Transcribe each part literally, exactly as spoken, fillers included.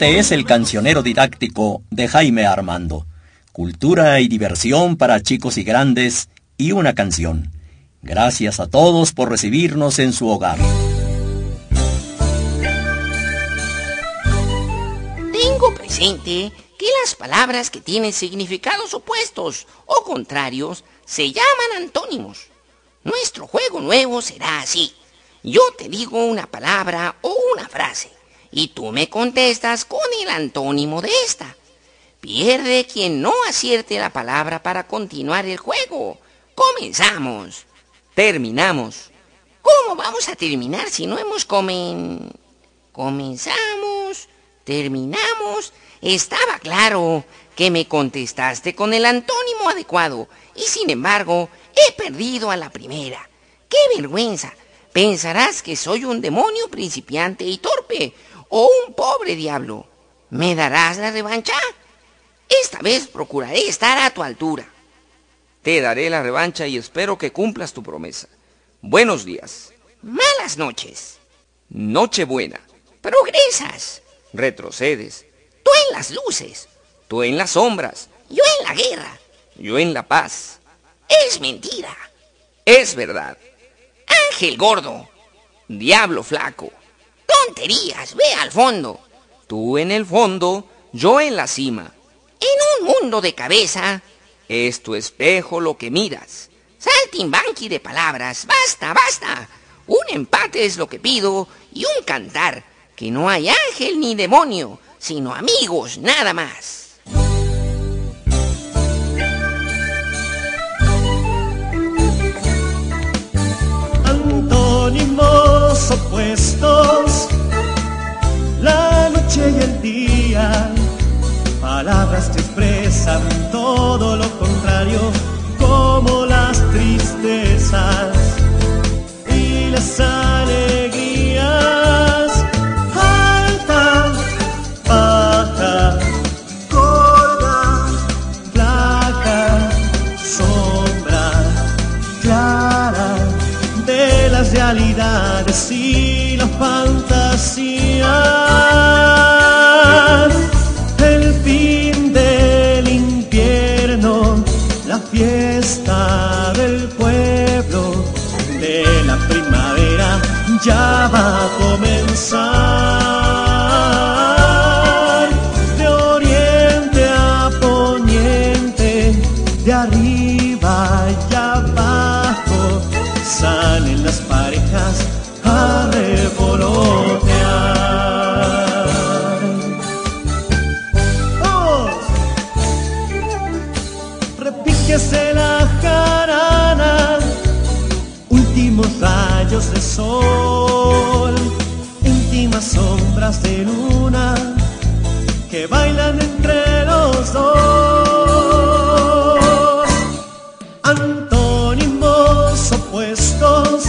Este es el cancionero didáctico de Jaime Armando. Cultura y diversión para chicos y grandes y una canción. Gracias a todos por recibirnos en su hogar. Tengo presente que las palabras que tienen significados opuestos o contrarios se llaman antónimos. Nuestro juego nuevo será así. Yo te digo una palabra o una frase y tú me contestas con el antónimo de esta. Pierde quien no acierte la palabra para continuar el juego. Comenzamos. Terminamos. ¿Cómo vamos a terminar si no hemos comen... Comenzamos, terminamos. Estaba claro que me contestaste con el antónimo adecuado y sin embargo he perdido a la primera. ¡Qué vergüenza! Pensarás que soy un demonio principiante y torpe o un pobre diablo. ¿Me darás la revancha? Esta vez procuraré estar a tu altura. Te daré la revancha y espero que cumplas tu promesa. Buenos días. Malas noches. Nochebuena. Progresas. Retrocedes. Tú en las luces. Tú en las sombras. Yo en la guerra. Yo en la paz. Es mentira. Es verdad. Ángel gordo. Diablo flaco. Tonterías, ve al fondo. Tú en el fondo, yo en la cima. En un mundo de cabeza. Es tu espejo lo que miras. Saltimbanqui de palabras, basta, basta. Un empate es lo que pido y un cantar. Que no hay ángel ni demonio, sino amigos, nada más. Antónimos opuestos, la noche y el día, palabras que expresan todo lo contrario, como las tristezas y las alegrías. Alta, baja, gorda, flaca, sombra, clara, de las realidades y la fantasía. El fin del invierno, la fiesta del pueblo, de la primavera ya va a comenzar. De oriente a poniente, de arriba y abajo, salen las parejas a revolotear. Oh, repíquese la jarana, últimos rayos de sol, íntimas sombras de luna que bailan entre los dos. Antónimos opuestos,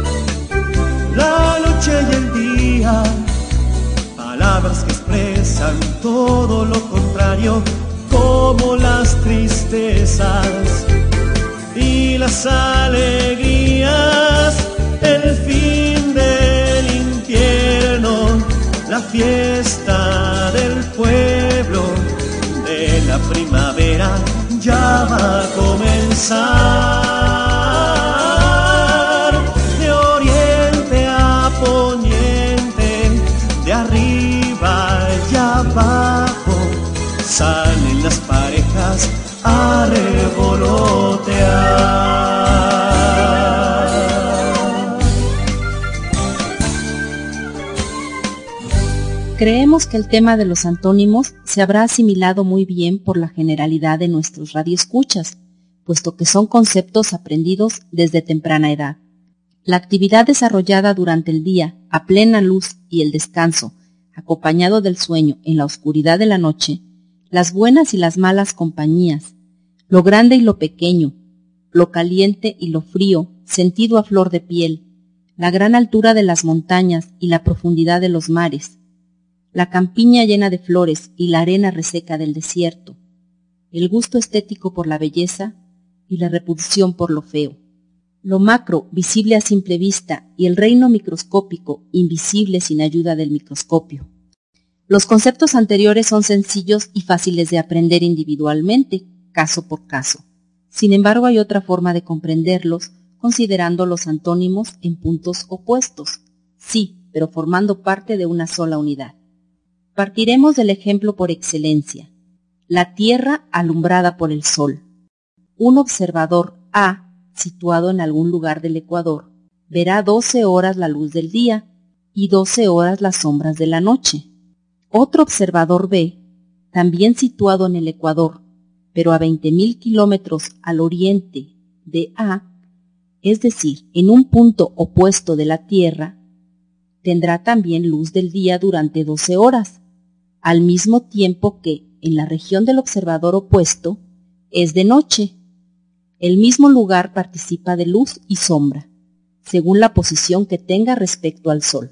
la noche y el día, palabras que expresan todo lo contrario, como las tristezas y las alegrías. El fin del invierno, la fiesta del pueblo, de la primavera ya va a comenzar. De oriente a poniente, de arriba y abajo, salen las parejas a revolotear. Creemos que el tema de los antónimos se habrá asimilado muy bien por la generalidad de nuestros radioescuchas, puesto que son conceptos aprendidos desde temprana edad. La actividad desarrollada durante el día, a plena luz, y el descanso, acompañado del sueño en la oscuridad de la noche, las buenas y las malas compañías, lo grande y lo pequeño, lo caliente y lo frío, sentido a flor de piel, la gran altura de las montañas y la profundidad de los mares, la campiña llena de flores y la arena reseca del desierto, el gusto estético por la belleza y la repulsión por lo feo, lo macro visible a simple vista y el reino microscópico invisible sin ayuda del microscopio, Los conceptos anteriores son sencillos y fáciles de aprender individualmente, caso por caso. Sin embargo, hay otra forma de comprenderlos, considerando los antónimos en puntos opuestos. Sí, pero formando parte de una sola unidad. Partiremos del ejemplo por excelencia. La Tierra alumbrada por el Sol. Un observador A, situado en algún lugar del ecuador, verá doce horas la luz del día y doce horas las sombras de la noche. Otro observador B, también situado en el ecuador, pero a veinte mil kilómetros al oriente de A, es decir, en un punto opuesto de la Tierra, tendrá también luz del día durante doce horas, al mismo tiempo que en la región del observador opuesto es de noche. El mismo lugar participa de luz y sombra, según la posición que tenga respecto al Sol.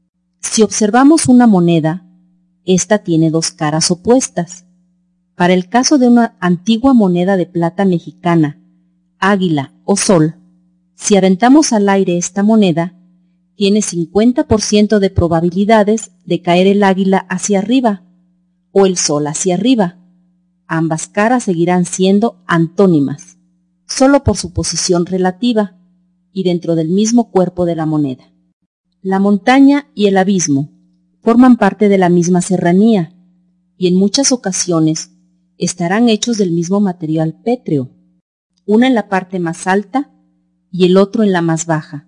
Si observamos una moneda, esta tiene dos caras opuestas. Para el caso de una antigua moneda de plata mexicana, águila o sol, si aventamos al aire esta moneda, tiene cincuenta por ciento de probabilidades de caer el águila hacia arriba o el sol hacia arriba. Ambas caras seguirán siendo antónimas, solo por su posición relativa y dentro del mismo cuerpo de la moneda. La montaña y el abismo forman parte de la misma serranía y en muchas ocasiones estarán hechos del mismo material pétreo, una en la parte más alta y el otro en la más baja.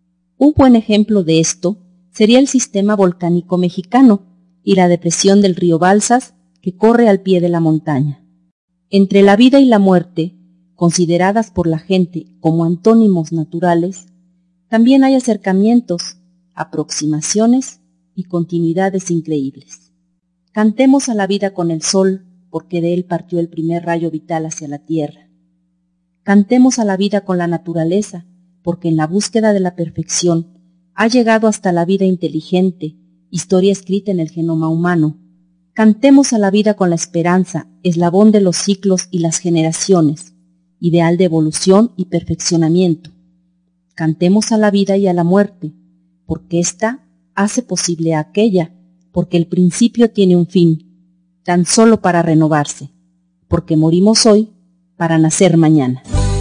Un buen ejemplo de esto sería el sistema volcánico mexicano y la depresión del río Balsas que corre al pie de la montaña. Entre la vida y la muerte, consideradas por la gente como antónimos naturales, también hay acercamientos, aproximaciones y continuidades increíbles. Cantemos a la vida con el sol, porque de él partió el primer rayo vital hacia la tierra. Cantemos a la vida con la naturaleza, porque en la búsqueda de la perfección ha llegado hasta la vida inteligente, historia escrita en el genoma humano. Cantemos a la vida con la esperanza, eslabón de los ciclos y las generaciones, ideal de evolución y perfeccionamiento. Cantemos a la vida y a la muerte, porque ésta hace posible a aquella, porque el principio tiene un fin, tan solo para renovarse, porque morimos hoy para nacer mañana.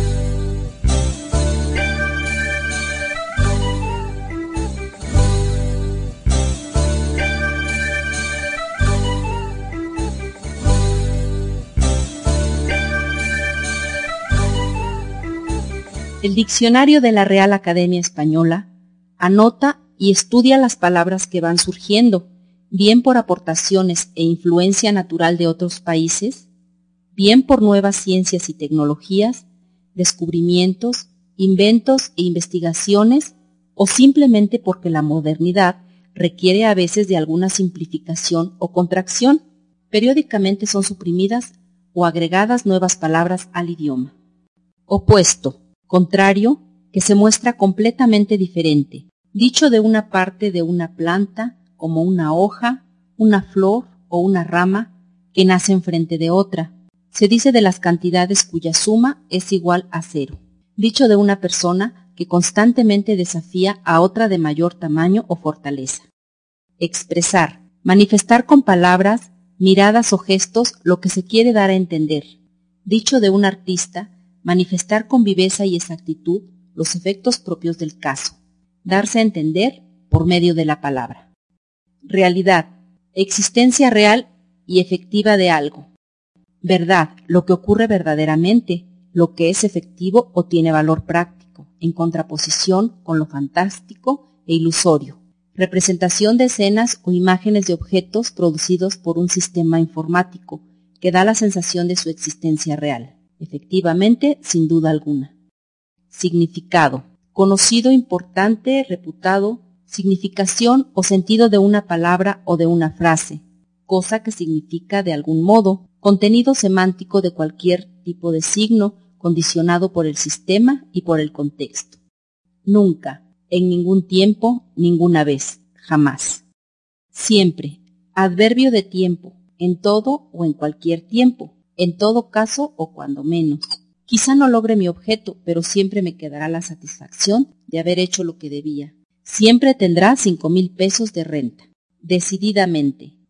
El diccionario de la Real Academia Española anota y estudia las palabras que van surgiendo, bien por aportaciones e influencia natural de otros países, bien por nuevas ciencias y tecnologías, descubrimientos, inventos e investigaciones, o simplemente porque la modernidad requiere a veces de alguna simplificación o contracción. Periódicamente son suprimidas o agregadas nuevas palabras al idioma. Opuesto, contrario, que se muestra completamente diferente, dicho de una parte de una planta, como una hoja, una flor o una rama que nace enfrente de otra. Se dice de las cantidades cuya suma es igual a cero. Dicho de una persona que constantemente desafía a otra de mayor tamaño o fortaleza. Expresar, manifestar con palabras, miradas o gestos lo que se quiere dar a entender. Dicho de un artista, manifestar con viveza y exactitud los efectos propios del caso. Darse a entender por medio de la palabra. Realidad, existencia real y efectiva de algo. Verdad, lo que ocurre verdaderamente, lo que es efectivo o tiene valor práctico, en contraposición con lo fantástico e ilusorio. Representación de escenas o imágenes de objetos producidos por un sistema informático que da la sensación de su existencia real, efectivamente, sin duda alguna. Significado, conocido, importante, reputado, significación o sentido de una palabra o de una frase, cosa que significa de algún modo, contenido semántico de cualquier tipo de signo condicionado por el sistema y por el contexto. Nunca, en ningún tiempo, ninguna vez, jamás. Siempre, adverbio de tiempo, en todo o en cualquier tiempo, en todo caso o cuando menos. Quizá no logre mi objeto, pero siempre me quedará la satisfacción de haber hecho lo que debía. Siempre tendrá cinco mil pesos de renta. Decididamente,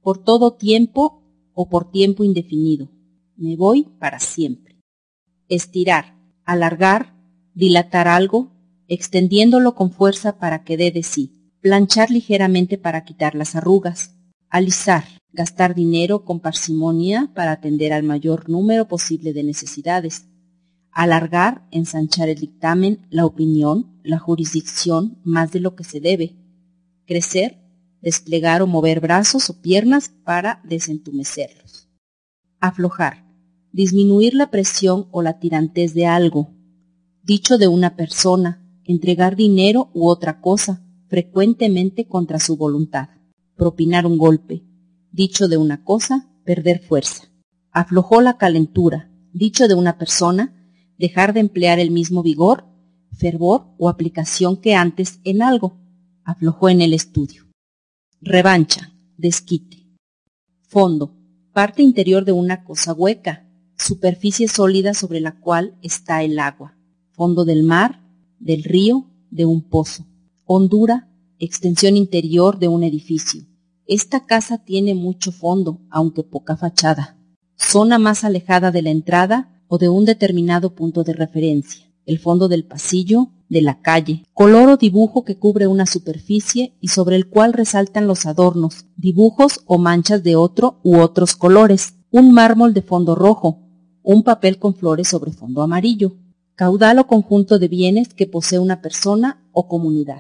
por todo tiempo o por tiempo indefinido. Me voy para siempre. Estirar, alargar, dilatar algo, extendiéndolo con fuerza para que dé de sí. Planchar ligeramente para quitar las arrugas. Alisar, gastar dinero con parsimonia para atender al mayor número posible de necesidades. Alargar, ensanchar el dictamen, la opinión, la jurisdicción, más de lo que se debe. Crecer, desplegar o mover brazos o piernas para desentumecerlos. Aflojar, disminuir la presión o la tirantez de algo. Dicho de una persona, entregar dinero u otra cosa, frecuentemente contra su voluntad. Propinar un golpe. Dicho de una cosa, perder fuerza. Aflojó la calentura. Dicho de una persona, dejar de emplear el mismo vigor, fervor o aplicación que antes en algo. Aflojó en el estudio. Revancha, desquite. Fondo, parte interior de una cosa hueca, superficie sólida sobre la cual está el agua. Fondo del mar, del río, de un pozo. Hondura, extensión interior de un edificio. Esta casa tiene mucho fondo, aunque poca fachada. Zona más alejada de la entrada o de un determinado punto de referencia. El fondo del pasillo, de la calle. Color o dibujo que cubre una superficie y sobre el cual resaltan los adornos, dibujos o manchas de otro u otros colores. Un mármol de fondo rojo. Un papel con flores sobre fondo amarillo. Caudal o conjunto de bienes que posee una persona o comunidad.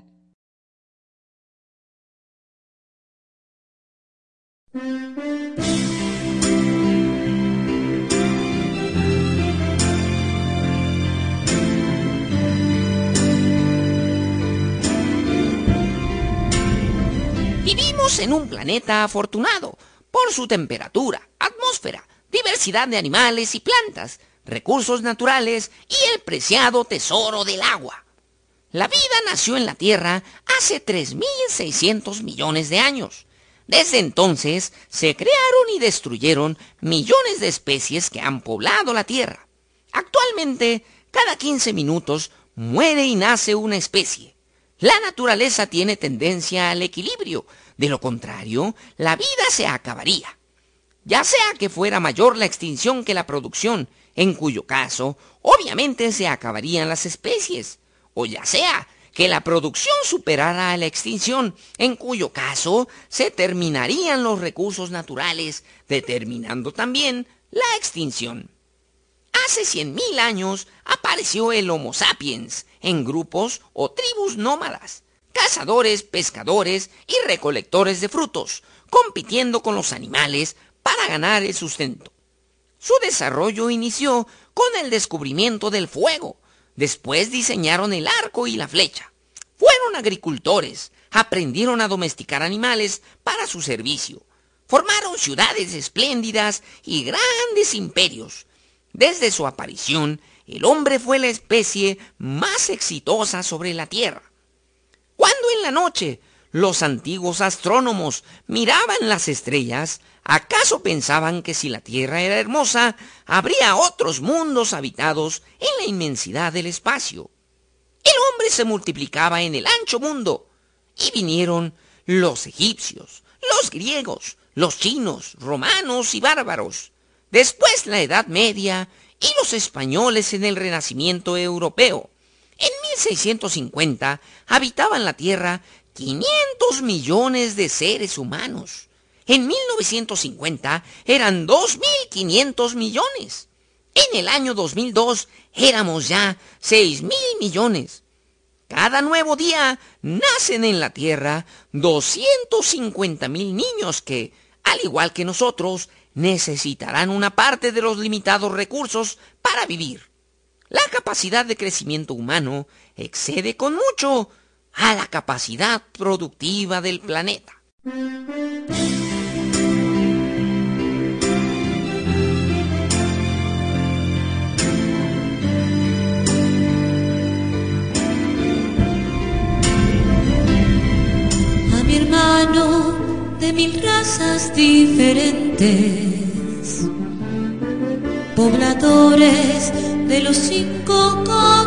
Vivimos en un planeta afortunado por su temperatura, atmósfera, diversidad de animales y plantas, recursos naturales y el preciado tesoro del agua. La vida nació en la Tierra hace tres mil seiscientos millones de años. Desde entonces se crearon y destruyeron millones de especies que han poblado la Tierra. Actualmente, cada quince minutos muere y nace una especie. La naturaleza tiene tendencia al equilibrio, de lo contrario, la vida se acabaría. Ya sea que fuera mayor la extinción que la producción, en cuyo caso, obviamente se acabarían las especies, o ya sea que la producción superara a la extinción, en cuyo caso se terminarían los recursos naturales, determinando también la extinción. Hace cien mil años apareció el Homo sapiens en grupos o tribus nómadas, cazadores, pescadores y recolectores de frutos, compitiendo con los animales para ganar el sustento. Su desarrollo inició con el descubrimiento del fuego. Después diseñaron el arco y la flecha. Fueron agricultores, aprendieron a domesticar animales para su servicio. Formaron ciudades espléndidas y grandes imperios. Desde su aparición, el hombre fue la especie más exitosa sobre la Tierra. Cuando en la noche los antiguos astrónomos miraban las estrellas, ¿acaso pensaban que si la Tierra era hermosa, habría otros mundos habitados en la inmensidad del espacio? El hombre se multiplicaba en el ancho mundo, y vinieron los egipcios, los griegos, los chinos, romanos y bárbaros. Después la Edad Media y los españoles en el Renacimiento europeo. En mil seiscientos cincuenta habitaban la Tierra quinientos millones de seres humanos. En mil novecientos cincuenta eran dos mil quinientos millones. En el año dos mil dos éramos ya seis mil millones. Cada nuevo día nacen en la Tierra doscientos cincuenta mil niños que, al igual que nosotros, necesitarán una parte de los limitados recursos para vivir. La capacidad de crecimiento humano excede con mucho a la capacidad productiva del planeta. A mi hermano de mil razas diferentes, pobladores de los cinco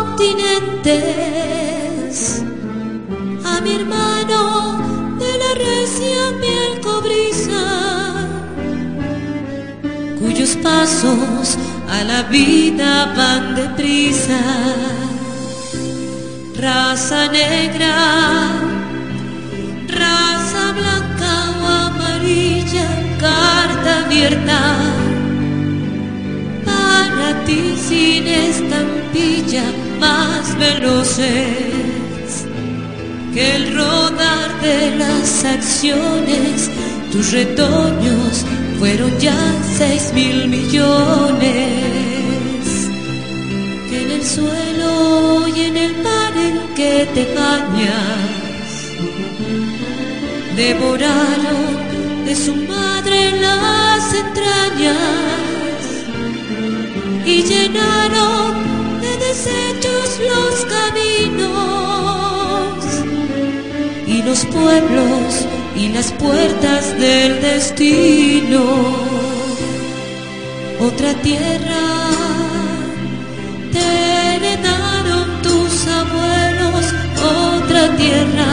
continentes, a mi hermano de la recia piel cobriza, pasos a la vida van deprisa. Raza negra, raza blanca o amarilla, carta abierta para ti sin estampilla, más veloces que el rodar de las acciones. Tus retoños fueron ya seis mil millones, que en el suelo y en el mar en que te bañas devoraron de su madre las entrañas y llenaron de desechos los caminos y los pueblos y las puertas del destino. Otra tierra te heredaron tus abuelos, otra tierra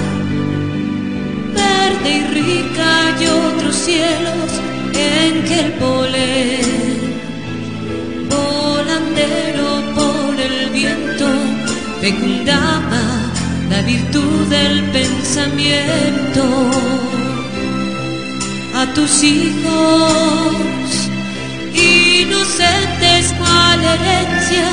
verde y rica y otros cielos en que el polen volandero por el viento fecundaba la virtud del pensamiento. A tus hijos inocentes cual herencia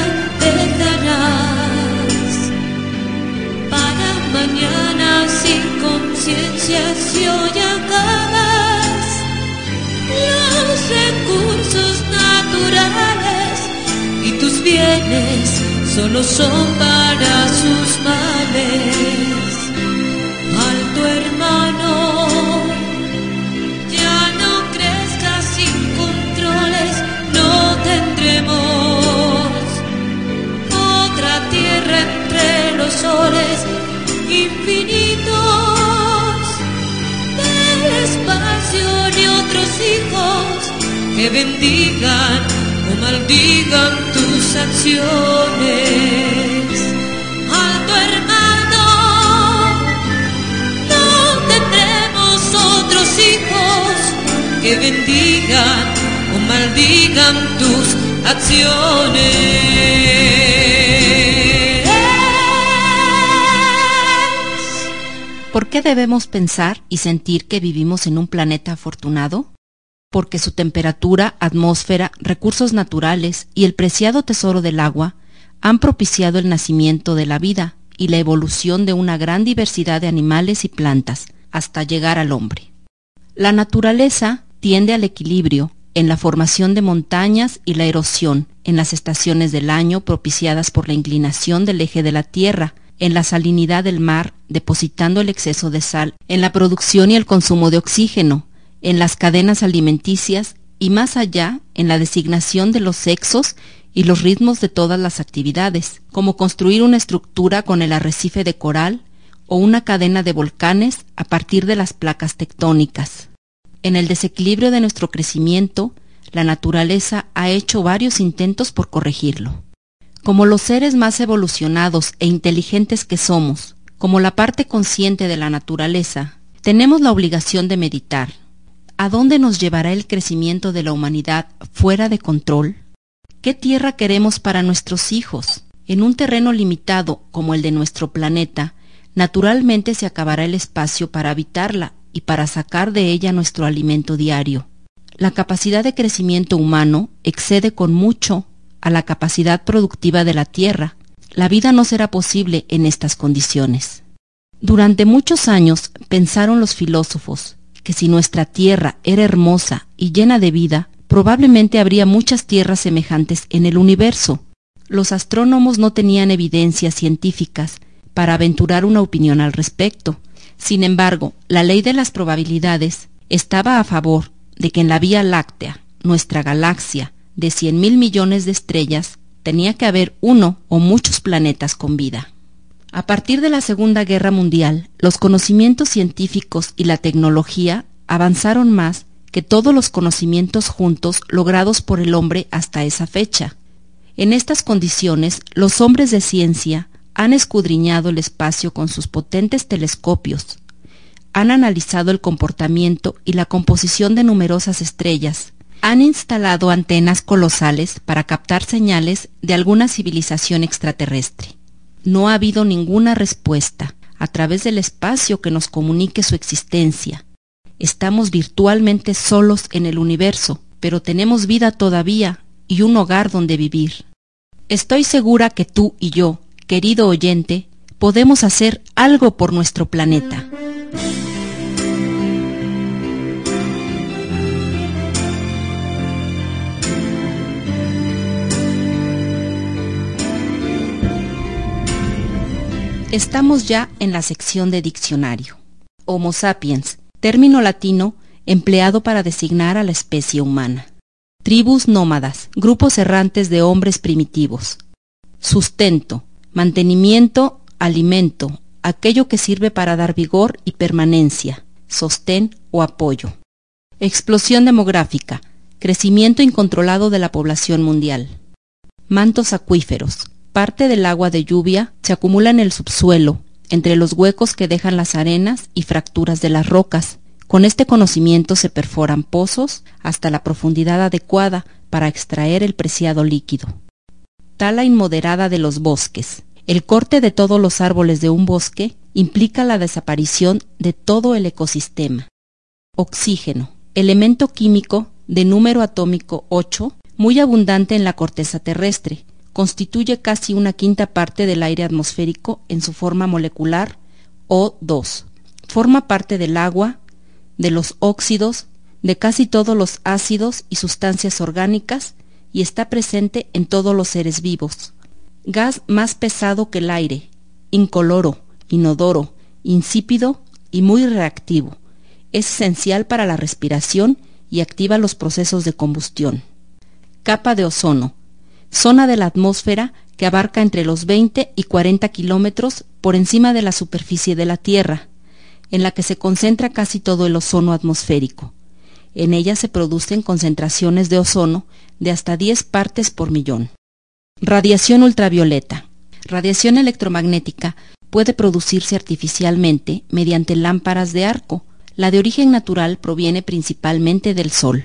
dejarás para mañana sin conciencia. Si hoy acabas los recursos naturales y tus bienes solo son para sus males. Alto hermano, ya no crezcas sin controles, no tendremos otra tierra entre los soles infinitos del espacio, ni otros hijos que bendigan o maldigan tus acciones. Alto hermano, no tendremos otros hijos que bendigan o maldigan tus acciones. ¿Por qué debemos pensar y sentir que vivimos en un planeta afortunado? Porque su temperatura, atmósfera, recursos naturales y el preciado tesoro del agua han propiciado el nacimiento de la vida y la evolución de una gran diversidad de animales y plantas, hasta llegar al hombre. La naturaleza tiende al equilibrio en la formación de montañas y la erosión en las estaciones del año propiciadas por la inclinación del eje de la Tierra, en la salinidad del mar, depositando el exceso de sal, en la producción y el consumo de oxígeno, en las cadenas alimenticias y más allá en la designación de los sexos y los ritmos de todas las actividades, como construir una estructura con el arrecife de coral o una cadena de volcanes a partir de las placas tectónicas. En el desequilibrio de nuestro crecimiento, la naturaleza ha hecho varios intentos por corregirlo. Como los seres más evolucionados e inteligentes que somos, como la parte consciente de la naturaleza, tenemos la obligación de meditar. ¿A dónde nos llevará el crecimiento de la humanidad fuera de control? ¿Qué tierra queremos para nuestros hijos? En un terreno limitado como el de nuestro planeta, naturalmente se acabará el espacio para habitarla y para sacar de ella nuestro alimento diario. La capacidad de crecimiento humano excede con mucho a la capacidad productiva de la tierra. La vida no será posible en estas condiciones. Durante muchos años pensaron los filósofos que si nuestra tierra era hermosa y llena de vida, probablemente habría muchas tierras semejantes en el universo. Los astrónomos no tenían evidencias científicas para aventurar una opinión al respecto. Sin embargo, la ley de las probabilidades estaba a favor de que en la Vía Láctea, nuestra galaxia, de cien mil millones de estrellas, tenía que haber uno o muchos planetas con vida. A partir de la Segunda Guerra Mundial, los conocimientos científicos y la tecnología avanzaron más que todos los conocimientos juntos logrados por el hombre hasta esa fecha. En estas condiciones, los hombres de ciencia han escudriñado el espacio con sus potentes telescopios, han analizado el comportamiento y la composición de numerosas estrellas, Han instalado antenas colosales para captar señales de alguna civilización extraterrestre. No ha habido ninguna respuesta a través del espacio que nos comunique su existencia. Estamos virtualmente solos en el universo, pero tenemos vida todavía y un hogar donde vivir. Estoy segura que tú y yo, querido oyente, podemos hacer algo por nuestro planeta. Estamos ya en la sección de diccionario. Homo sapiens, término latino empleado para designar a la especie humana. Tribus nómadas, grupos errantes de hombres primitivos. Sustento, mantenimiento, alimento, aquello que sirve para dar vigor y permanencia, sostén o apoyo. Explosión demográfica, crecimiento incontrolado de la población mundial. Mantos acuíferos, parte del agua de lluvia se acumula en el subsuelo, entre los huecos que dejan las arenas y fracturas de las rocas. Con este conocimiento se perforan pozos hasta la profundidad adecuada para extraer el preciado líquido. Tala inmoderada de los bosques. El corte de todos los árboles de un bosque implica la desaparición de todo el ecosistema. Oxígeno, elemento químico de número atómico ocho, muy abundante en la corteza terrestre. Constituye casi una quinta parte del aire atmosférico en su forma molecular O dos. Forma parte del agua, de los óxidos, de casi todos los ácidos y sustancias orgánicas y está presente en todos los seres vivos. Gas más pesado que el aire, incoloro, inodoro, insípido y muy reactivo. Es esencial para la respiración y activa los procesos de combustión. Capa de ozono. Zona de la atmósfera que abarca entre los veinte y cuarenta kilómetros por encima de la superficie de la Tierra, en la que se concentra casi todo el ozono atmosférico. En ella se producen concentraciones de ozono de hasta diez partes por millón. Radiación ultravioleta. Radiación electromagnética puede producirse artificialmente mediante lámparas de arco. La de origen natural proviene principalmente del Sol.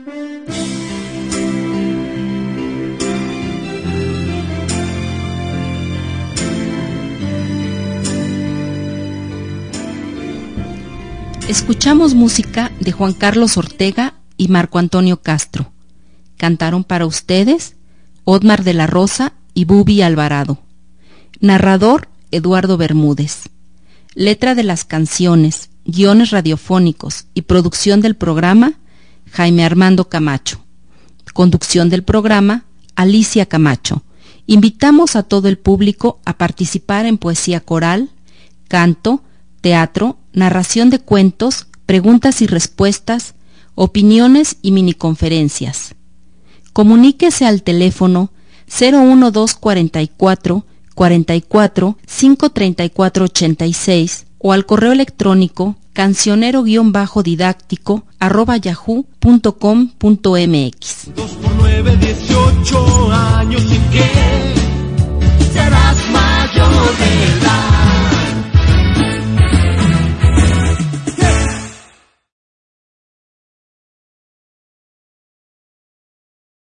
Escuchamos música de Juan Carlos Ortega y Marco Antonio Castro. Cantaron para ustedes Otmar de la Rosa y Bubi Alvarado. Narrador Eduardo Bermúdez. Letra de las canciones, guiones radiofónicos y producción del programa Jaime Armando Camacho. Conducción del programa Alicia Camacho. Invitamos a todo el público a participar en poesía coral, canto, teatro, narración de cuentos, preguntas y respuestas, opiniones y miniconferencias. Comuníquese al teléfono cero uno dos cuarenta y cuatro, cuarenta y cuatro, cinco treinta y cuatro ochenta y seis o al correo electrónico cancionero-didáctico arroba yahoo punto com punto mx. Dos por nueve, dieciocho años, ¿en qué serás mayor de edad?